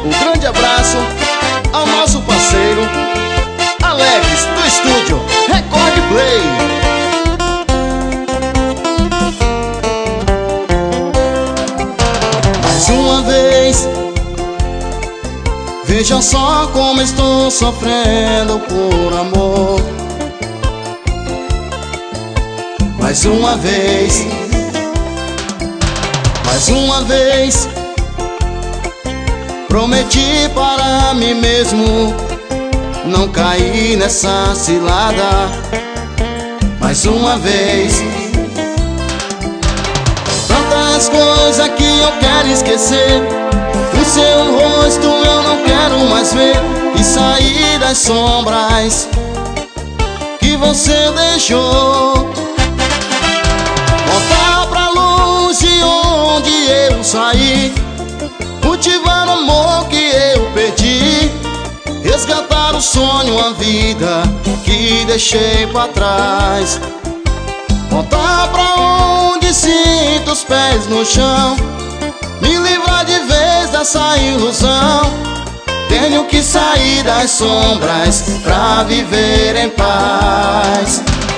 Um grande abraço ao nosso parceiro Alex, do estúdio Record Play. Mais uma vez, veja só como estou sofrendo por amor. Mais uma vez, prometi para mim mesmo não cair nessa cilada. Mais uma vez, tantas coisas que eu quero esquecer. O seu rosto eu não quero mais ver, e sair das sombras que você deixou. Voltar pra luz de onde eu saí, cultivar o amor que eu perdi, resgatar o sonho, a vida que deixei pra trás. Voltar pra onde sinto os pés no chão, me livrar de vez dessa ilusão. Tenho que sair das sombras pra viver em paz.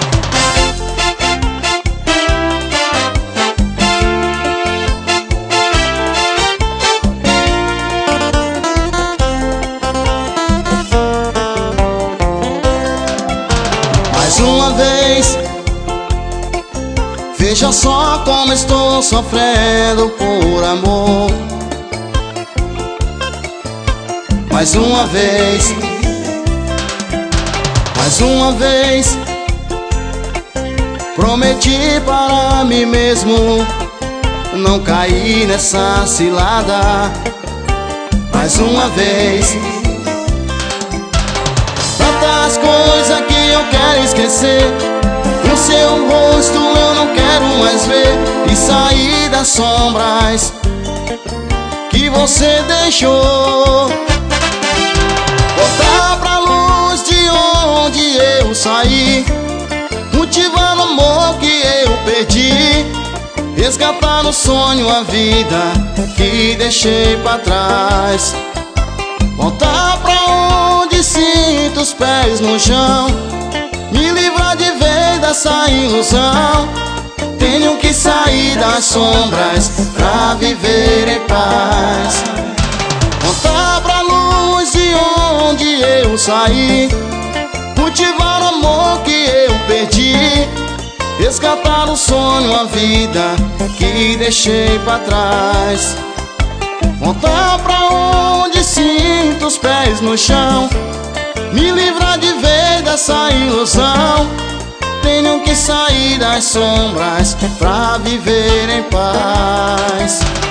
Mais uma vez, veja só como estou sofrendo por amor. Mais uma vez, prometi para mim mesmo não cair nessa cilada. Mais uma vez, tantas coisas que eu quero esquecer. O seu rosto eu não quero mais ver, e sair das sombras que você deixou. Voltar pra luz de onde eu saí, cultivar o amor que eu perdi, resgatar o sonho, a vida que deixei pra trás. Voltar pra onde sinto os pés no chão, me livrar de vez dessa ilusão. Tenho que sair das sombras pra viver em paz. Voltar pra luz de onde eu saí, cultivar o amor que eu perdi, resgatar o sonho, a vida que deixei pra trás. Voltar pra onde sinto os pés no chão, me livrar de vez dessa ilusão. Tenho que sair das sombras pra viver em paz.